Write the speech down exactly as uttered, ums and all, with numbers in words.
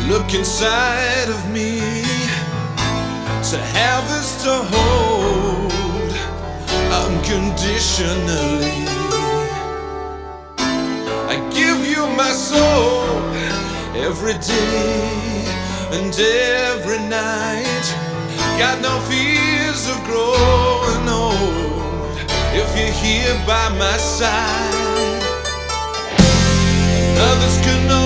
look inside of me, to have is to hold unconditionally. I give you my soul every day and every night. Got no fears of growing old if you're here by my side. Others can know